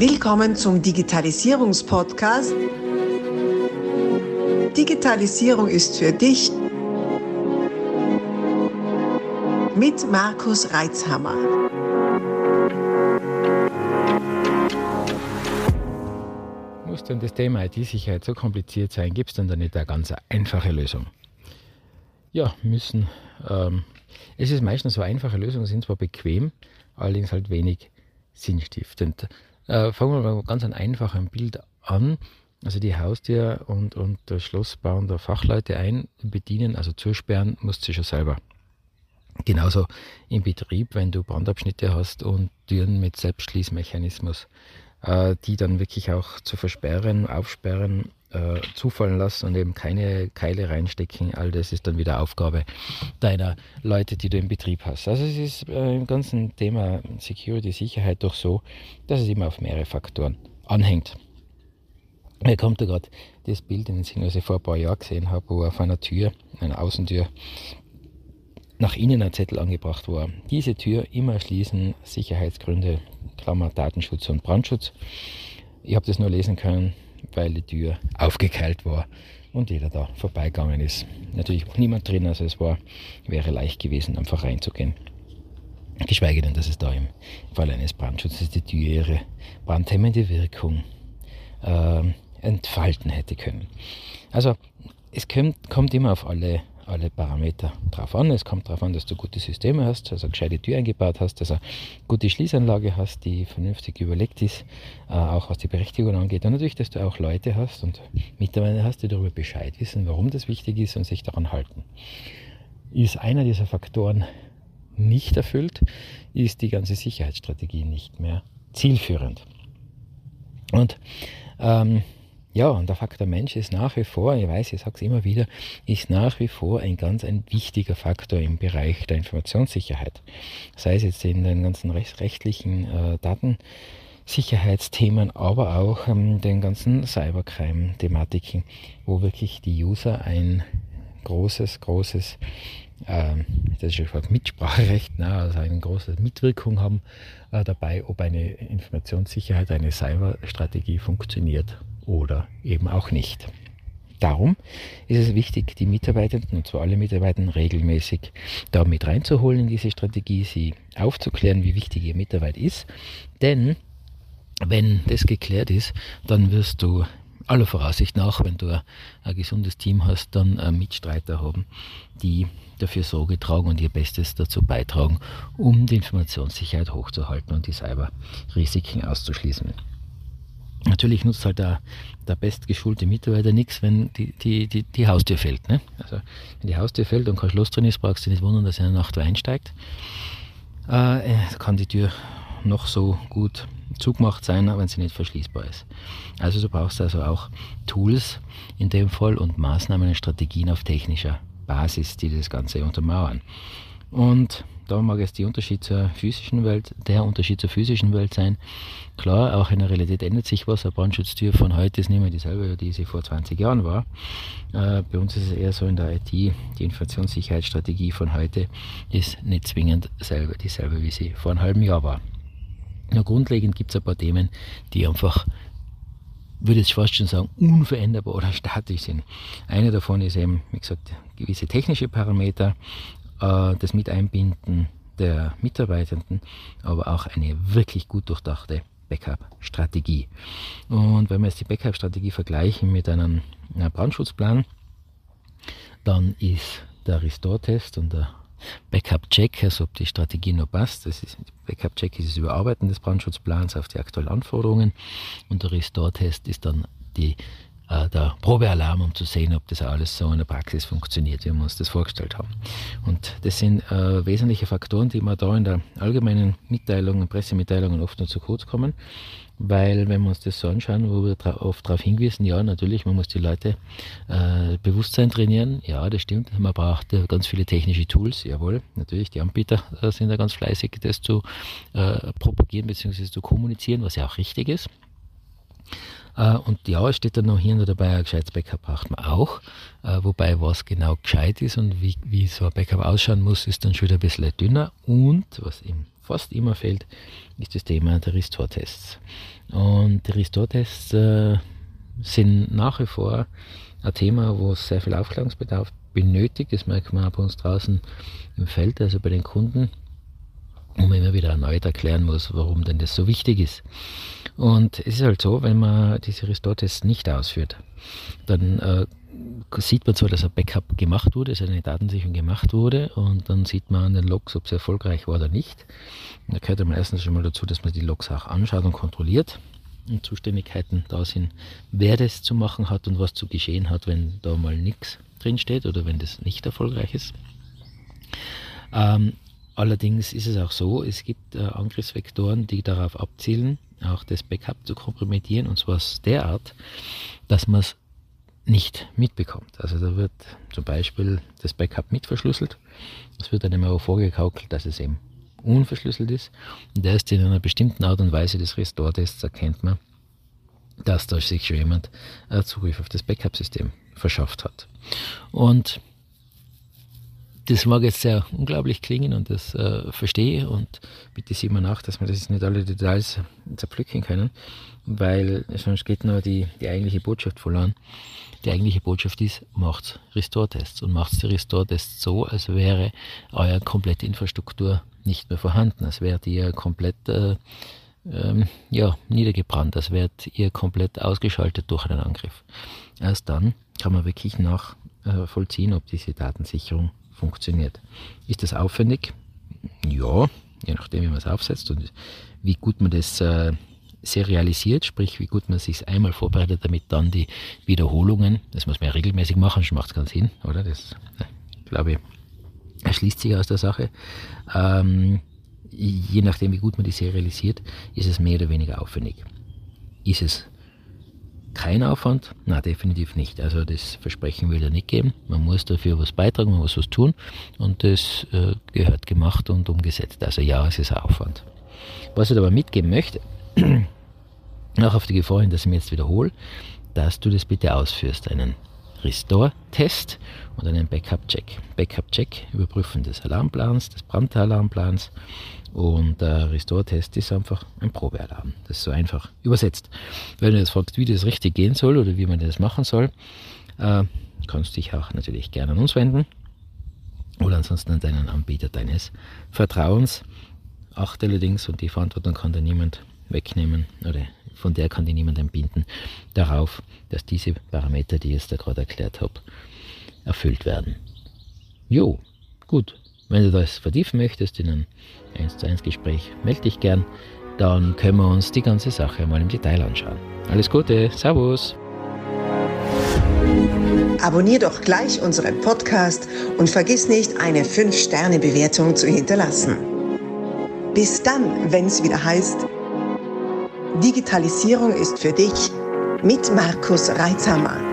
Willkommen zum Digitalisierungspodcast. Digitalisierung ist für dich mit Markus Reitzhammer. Muss denn das Thema IT-Sicherheit so kompliziert sein? Gibt es denn da nicht eine ganz einfache Lösung? Ja, müssen. Es ist meistens so, einfache Lösungen sind zwar bequem, allerdings halt wenig sinnstiftend. Fangen wir mal ganz ein einfaches Bild an. Also die Haustür und das Schloss bauen da Fachleute ein, bedienen, also zusperren musst du schon selber. Genauso im Betrieb, wenn du Brandabschnitte hast und Türen mit Selbstschließmechanismus, die dann wirklich auch zu versperren, aufsperren, zufallen lassen und eben keine Keile reinstecken. All das ist dann wieder Aufgabe deiner Leute, die du im Betrieb hast. Also es ist im ganzen Thema Security, Sicherheit doch so, dass es immer auf mehrere Faktoren anhängt. Mir kommt da gerade das Bild in den Sinn, was ich vor ein paar Jahren gesehen habe, wo auf einer Tür, einer Außentür, nach innen ein Zettel angebracht war. Diese Tür immer schließen, Sicherheitsgründe, Klammer, Datenschutz und Brandschutz. Ich habe das nur lesen können, weil die Tür aufgekeilt war und jeder da vorbeigegangen ist. Natürlich war niemand drin, also wäre leicht gewesen, einfach reinzugehen. Geschweige denn, dass es da im Fall eines Brandschutzes die Tür ihre brandhemmende Wirkung entfalten hätte können. Also es kommt immer auf alle Parameter drauf an. Es kommt darauf an, dass du gute Systeme hast, also eine gescheite Tür eingebaut hast, dass du eine gute Schließanlage hast, die vernünftig überlegt ist, auch was die Berechtigung angeht. Und natürlich, dass du auch Leute hast und Mitarbeiter hast, die darüber Bescheid wissen, warum das wichtig ist und sich daran halten. Ist einer dieser Faktoren nicht erfüllt, ist die ganze Sicherheitsstrategie nicht mehr zielführend. Und und der Faktor Mensch ist nach wie vor, ich weiß, ich sage es immer wieder, ist nach wie vor ein wichtiger Faktor im Bereich der Informationssicherheit. Sei es jetzt in den ganzen rechtlichen Datensicherheitsthemen, aber auch den ganzen Cybercrime-Thematiken, wo wirklich die User ein großes das ist schon Mitspracherecht, also eine große Mitwirkung haben dabei, ob eine Informationssicherheit, eine Cyberstrategie funktioniert oder eben auch nicht. Darum ist es wichtig, die Mitarbeitenden, und zwar alle Mitarbeitenden, regelmäßig da mit reinzuholen in diese Strategie, sie aufzuklären, wie wichtig ihr Mitarbeit ist. Denn wenn das geklärt ist, dann wirst du aller Voraussicht nach, wenn du ein gesundes Team hast, dann Mitstreiter haben, die dafür Sorge tragen und ihr Bestes dazu beitragen, um die Informationssicherheit hochzuhalten und die Cyberrisiken auszuschließen. Natürlich nutzt halt der bestgeschulte Mitarbeiter nichts, wenn die Haustür fällt. Ne? Also wenn die Haustür fällt und kein Schloss drin ist, brauchst du nicht wundern, dass er in der Nacht einsteigt. Kann die Tür noch so gut zugemacht sein, wenn sie nicht verschließbar ist. Also du brauchst also auch Tools in dem Fall und Maßnahmen und Strategien auf technischer Basis, die das Ganze untermauern. Und da mag es der Unterschied zur physischen Welt sein. Klar, auch in der Realität ändert sich was. Eine Brandschutztür von heute ist nicht mehr dieselbe, die sie vor 20 Jahren war. Bei uns ist es eher so in der IT, die Informationssicherheitsstrategie von heute ist nicht zwingend dieselbe, wie sie vor einem halben Jahr war. Ja, grundlegend gibt es ein paar Themen, die einfach, würde ich fast schon sagen, unveränderbar oder statisch sind. Eine davon ist eben, wie gesagt, gewisse technische Parameter, das Miteinbinden der Mitarbeitenden, aber auch eine wirklich gut durchdachte Backup-Strategie. Und wenn wir jetzt die Backup-Strategie vergleichen mit einem Brandschutzplan, dann ist der Restore-Test und der Backup-Check, also ob die Strategie noch passt. Backup-Check ist das Überarbeiten des Brandschutzplans auf die aktuellen Anforderungen und der Restore-Test ist dann der Probealarm, um zu sehen, ob das alles so in der Praxis funktioniert, wie wir uns das vorgestellt haben. Und das sind wesentliche Faktoren, die wir da in der allgemeinen Mitteilung, Pressemitteilungen oft nur zu kurz kommen, weil wenn wir uns das so anschauen, wo wir oft darauf hingewiesen, ja natürlich, man muss die Leute Bewusstsein trainieren, ja das stimmt, man braucht ganz viele technische Tools, jawohl, natürlich, die Anbieter sind da ganz fleißig, das zu propagieren bzw. zu kommunizieren, was ja auch richtig ist. Und ja, es steht dann noch hier und dabei, ein gescheites Backup braucht man auch, wobei was genau gescheit ist und wie so ein Backup ausschauen muss, ist dann schon wieder ein bisschen dünner und was im fast immer fehlt, ist das Thema der Restore-Tests. Und die Restore-Tests sind nach wie vor ein Thema, wo es sehr viel Aufklärungsbedarf benötigt. Das merkt man auch bei uns draußen im Feld, also bei den Kunden, wo man immer wieder erneut erklären muss, warum denn das so wichtig ist. Und es ist halt so, wenn man diese Restore-Tests nicht ausführt, dann sieht man zwar, dass ein Backup gemacht wurde, also eine Datensicherung gemacht wurde, und dann sieht man an den Logs, ob es erfolgreich war oder nicht. Da gehört dann erstens schon mal dazu, dass man die Logs auch anschaut und kontrolliert und Zuständigkeiten da sind, wer das zu machen hat und was zu geschehen hat, wenn da mal nichts drinsteht oder wenn das nicht erfolgreich ist. Allerdings ist es auch so, es gibt Angriffsvektoren, die darauf abzielen, auch das Backup zu kompromittieren, und zwar derart, dass man es nicht mitbekommt. Also da wird zum Beispiel das Backup mitverschlüsselt, es wird dann immer vorgegaukelt, dass es eben unverschlüsselt ist, und erst in einer bestimmten Art und Weise des Restore-Tests erkennt man, dass da sich schon jemand Zugriff auf das Backup-System verschafft hat. Und das mag jetzt sehr unglaublich klingen, und das verstehe, und bitte sieh mal nach, dass wir das nicht alle Details zerpflücken können, weil sonst geht nur die eigentliche Botschaft verloren. Die eigentliche Botschaft ist, macht Restore-Tests, und macht die Restore-Tests so, als wäre eure komplette Infrastruktur nicht mehr vorhanden, als wärt ihr komplett niedergebrannt, als wärt ihr komplett ausgeschaltet durch einen Angriff. Erst dann kann man wirklich nachvollziehen, ob diese Datensicherung funktioniert. Ist das aufwendig? Ja, je nachdem, wie man es aufsetzt und wie gut man das serialisiert, sprich wie gut man es sich einmal vorbereitet, damit dann die Wiederholungen, das muss man ja regelmäßig machen, schon macht es keinen Sinn, oder? Das, glaube ich, erschließt sich aus der Sache. Je nachdem, wie gut man die serialisiert, ist es mehr oder weniger aufwendig. Ist es kein Aufwand? Na, definitiv nicht. Also das Versprechen will er nicht geben. Man muss dafür was beitragen, man muss was tun, und das gehört gemacht und umgesetzt. Also ja, es ist ein Aufwand. Was ich aber mitgeben möchte, auch auf die Gefahr hin, dass ich mich jetzt wiederhole, dass du das bitte ausführst, einen Restore-Test und einen Backup-Check. Backup-Check, Überprüfen des Alarmplans, des Brandalarmplans, und der Restore-Test ist einfach ein Probealarm. Das ist so einfach übersetzt. Wenn du jetzt fragst, wie das richtig gehen soll oder wie man das machen soll, kannst du dich auch natürlich gerne an uns wenden oder ansonsten an deinen Anbieter deines Vertrauens. Achte allerdings, und die Verantwortung kann dir niemand wegnehmen, oder von der kann dir niemand entbinden, darauf, dass diese Parameter, die ich jetzt da gerade erklärt habe, erfüllt werden. Jo, gut. Wenn du das vertiefen möchtest in ein 1:1 Gespräch, melde dich gern, dann können wir uns die ganze Sache mal im Detail anschauen. Alles Gute, Servus! Abonnier doch gleich unseren Podcast und vergiss nicht, eine 5-Sterne-Bewertung zu hinterlassen. Bis dann, wenn es wieder heißt, Digitalisierung ist für dich mit Markus Reitzhammer.